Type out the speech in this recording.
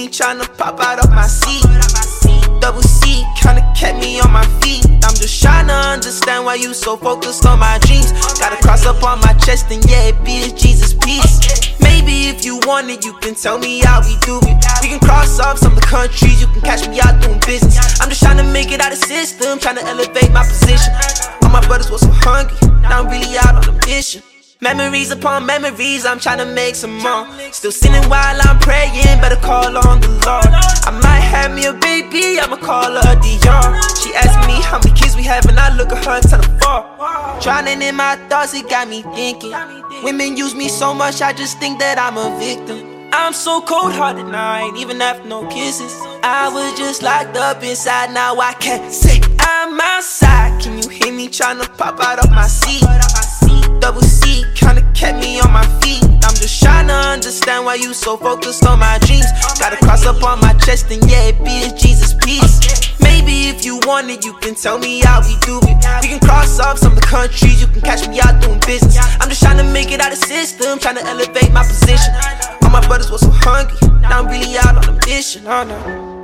tryna pop out of my seat. Double C kinda kept me on my feet. I'm just tryna understand why you so focused on my dreams. Got a cross up on my chest and yeah, it be a Jesus piece. Maybe if you want it, you can tell me how we do it. We can cross off some of the countries, you can catch me out doing business. I'm just tryna make it out of the system, tryna elevate my position. All my brothers were so hungry, now I'm really out on a mission. Memories upon memories, I'm tryna make some more. Still sinning while I'm praying, better call on the Lord. I might have me a baby, I'ma call her Dior. She asked me how many kids we have and I look at her and tell her 4. Drowning in my thoughts, it got me thinking. Women use me so much, I just think that I'm a victim. I'm so cold-hearted now, I ain't even after no kisses. I was just locked up inside, now I can't say I'm outside. Can you hear me tryna pop out of my seat? Double C kinda kept me on my feet. I'm just tryna understand why you so focused on my dreams. Got a cross up on my chest and yeah, it be a Jesus piece. Maybe if you want it, you can tell me how we do it. We can cross off some of the countries, you can catch me out doing business. I'm just tryna make it out of the system, tryna elevate my position. All my brothers were so hungry, now I'm really out on a mission, oh no.